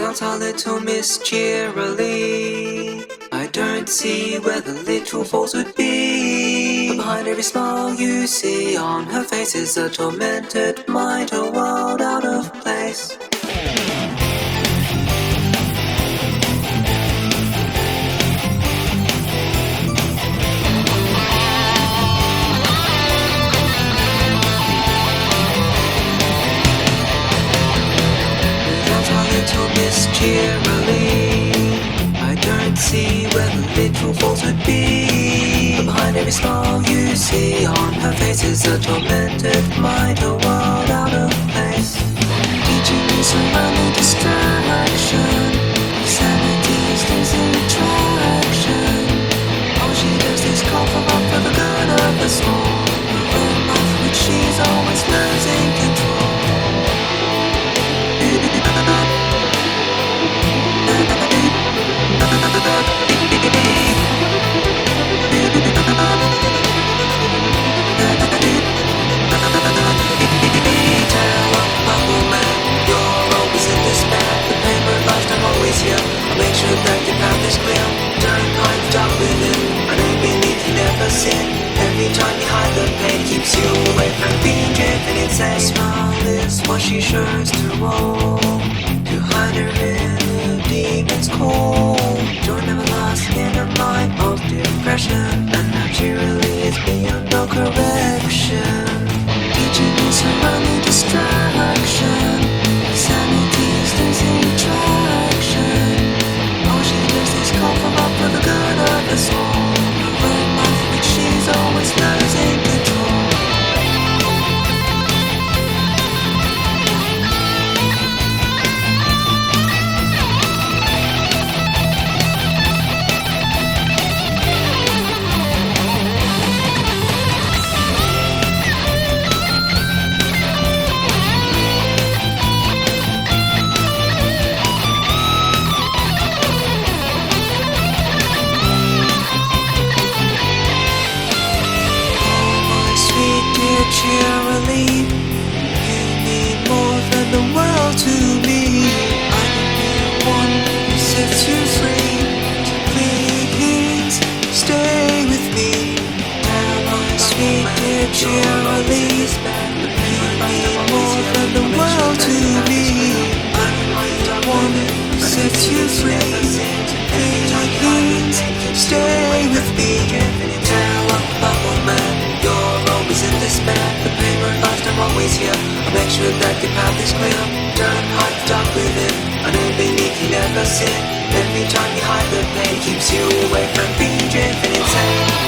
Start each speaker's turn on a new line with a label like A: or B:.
A: Not a little Miss cheerily. I don't see where the little faults would be. But behind every smile you see on her face is a tormented mind, a world out of place. Cheerily, I don't see where the little faults would be. But behind every smile you see on her face is a tormented mind, a world out of place. Teaching me some money distraction. Sanity is losing attraction. All she does is call for up for the good of us all. Her own life which she's always losing control. Make sure that your path is clear. Don't hide the dark within. I don't believe you never sin. Every time you hide the pain keeps you away from being driven insane. Smile is what she shows to all. To hide her inner demons cold. Joy never lasts in a mind of depression. And naturally it's beyond no correction. Teaching me some only distraction. Sanity is losing traction. All she does is call for up for the good of us all. Her own life which she's always losing control. Cheerily, you mean more than the world to me. I'm the one who sets you free. Please stay with me. Now my sweet dear cheerily, you mean more than the world to me. I'm the one who sets you free. Please stay with me. Tell a bubble man you're always in despair. The pain won't last, I'm always here. I'll make sure that your path is clear. Don't hide the dark within. I don't believe you never sin. Every time you hide the pain keeps you away from being driven insane.